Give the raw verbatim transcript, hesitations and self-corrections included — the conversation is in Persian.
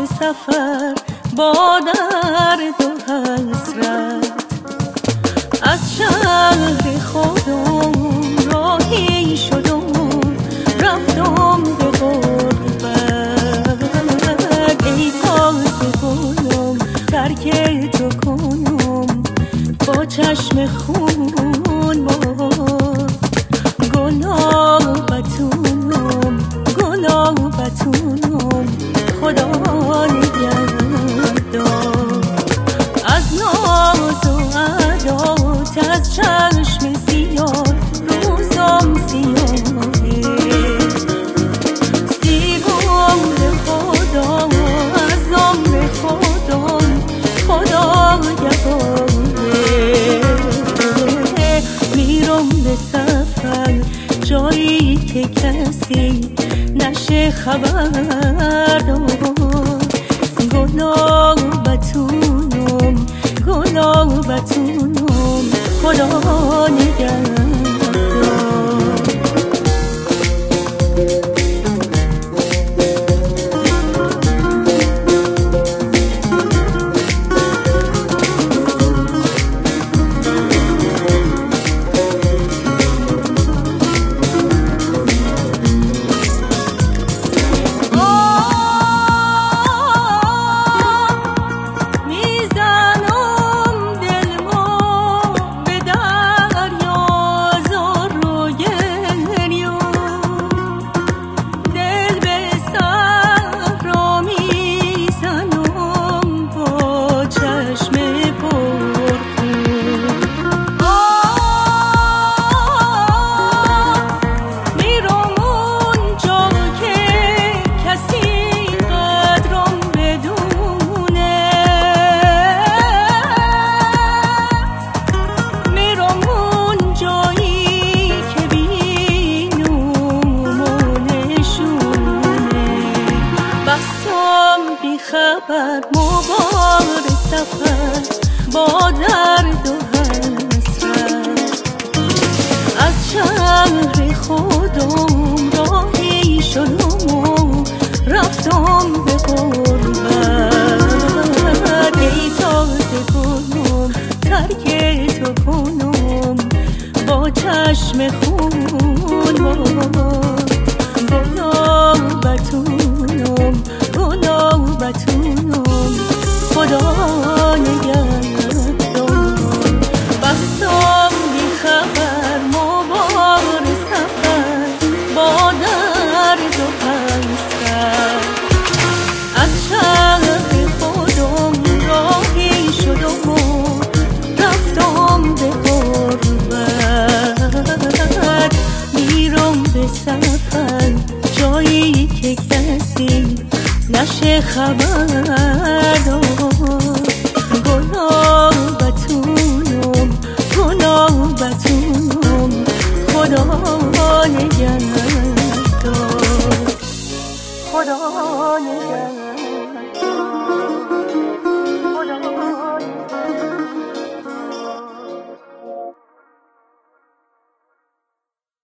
سفر با درد و حسرت، از شهر خودم راهی شدم رفتم به غربت. ای تازه گلم ترک تو کنم با چشم خون با گلابتونم گلابتونم خدا نگهدار. از ناز و عدات از چشم زیاد روزم سیاهه، سیرم به خدا از عمر خودم خدا نگهداره. میرم به سفر جایی که کسی نشه خبر دار. گلابتونم گلابتونم خدا نگهدار. خبر مبار سفر با درد و حسرت، از شهر خودم راهی شدم و رفتم به غربت. ای تازه گلم ترک تو کنم با چشم خون با گلابتونم گلابتونم خدا نگهدار. بستم بی خبر مبار سفر با درد و حسرت، از شهر خودم راهی شدم و رفتم به غربت. میرم به سفر جایی که کسی نشه خبر دار. گلابتونم گلابتونم خدا نگهدار.